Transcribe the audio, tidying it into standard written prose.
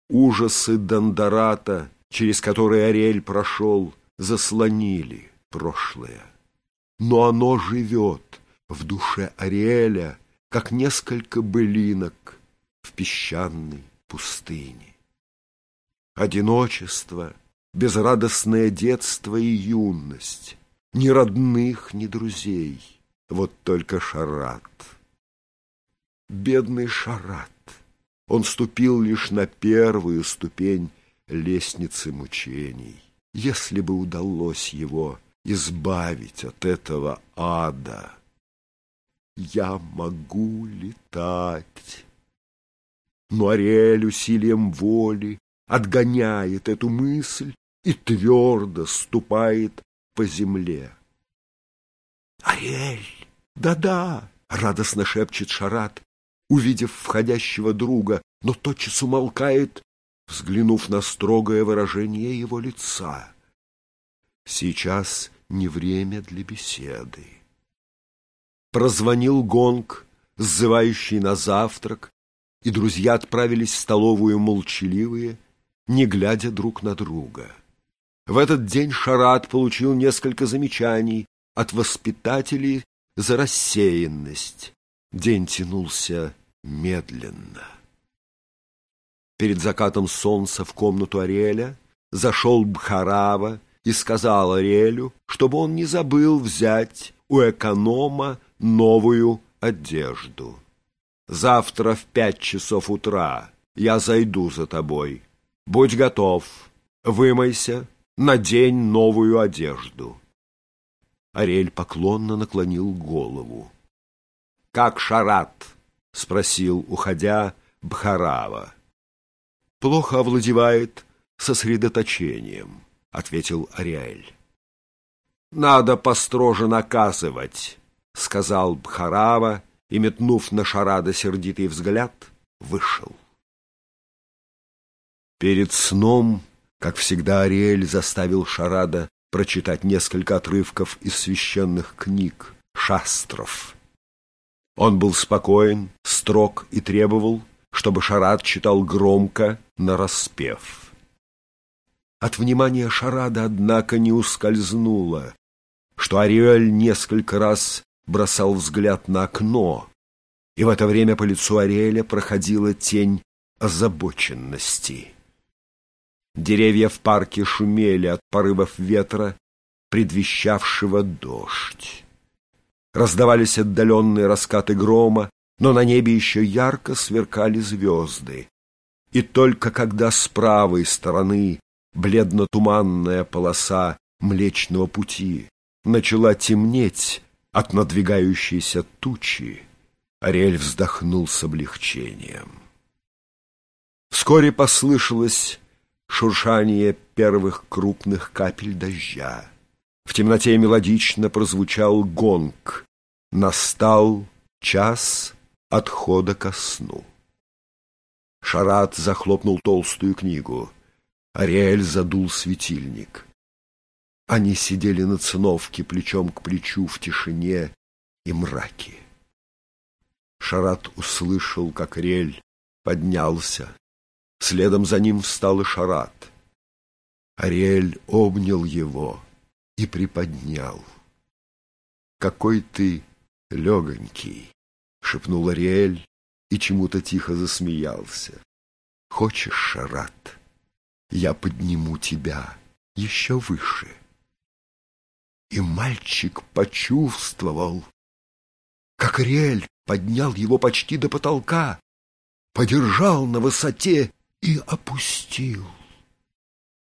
Ужасы Дондората, через которые Ариэль прошел, заслонили прошлое. Но оно живет в душе Ариэля, как несколько былинок в песчаной пустыне. Одиночество, безрадостное детство и юность, ни родных, ни друзей, вот только Шарат. Бедный Шарат, он ступил лишь на первую ступень лестницы мучений. Если бы удалось его избавить от этого ада. Я могу летать. Но Ариэль усилием воли отгоняет эту мысль и твердо ступает по земле. «Ариэль! Да-да!» — радостно шепчет Шарат, увидев входящего друга, но тотчас умолкает, взглянув на строгое выражение его лица. Сейчас не время для беседы. Прозвонил гонг, сзывающий на завтрак, и друзья отправились в столовую молчаливые, не глядя друг на друга. В этот день Шарат получил несколько замечаний от воспитателей за рассеянность. День тянулся медленно. Перед закатом солнца в комнату Ариэля зашел Бхарава и сказал Ариэлю, чтобы он не забыл взять у эконома новую одежду. «Завтра в 5 часов утра я зайду за тобой. Будь готов, вымойся, надень новую одежду». Ариэль поклонно наклонил голову. «Как Шарат?» — спросил, уходя, Бхарава. «Плохо овладевает сосредоточением», — ответил Ариэль. «Надо построже наказывать», — сказал Бхарава, и, метнув на Шарада сердитый взгляд, вышел. Перед сном, как всегда, Ариэль заставил Шарада прочитать несколько отрывков из священных книг, шастров. Он был спокоен, строг и требовал, чтобы Шарад читал громко, нараспев. От внимания Шарада, однако, не ускользнуло, что Ариэль несколько раз бросал взгляд на окно, и в это время по лицу Ариэля проходила тень озабоченности. Деревья в парке шумели от порывов ветра, предвещавшего дождь. Раздавались отдаленные раскаты грома, но на небе еще ярко сверкали звезды. И только когда с правой стороны бледно-туманная полоса Млечного Пути начала темнеть от надвигающейся тучи, Ариэль вздохнул с облегчением. Вскоре послышалось шуршание первых крупных капель дождя. В темноте мелодично прозвучал гонг. Настал час отхода ко сну. Шарат захлопнул толстую книгу. Ариэль задул светильник. Они сидели на циновке плечом к плечу в тишине и мраке. Шарат услышал, как Ариэль поднялся. Следом за ним встал и Шарат. Ариэль обнял его и приподнял. «Какой ты легонький!» — шепнул Ариэль и чему-то тихо засмеялся. «Хочешь, Шарат, я подниму тебя еще выше?» И мальчик почувствовал, как Ариэль поднял его почти до потолка, подержал на высоте и опустил.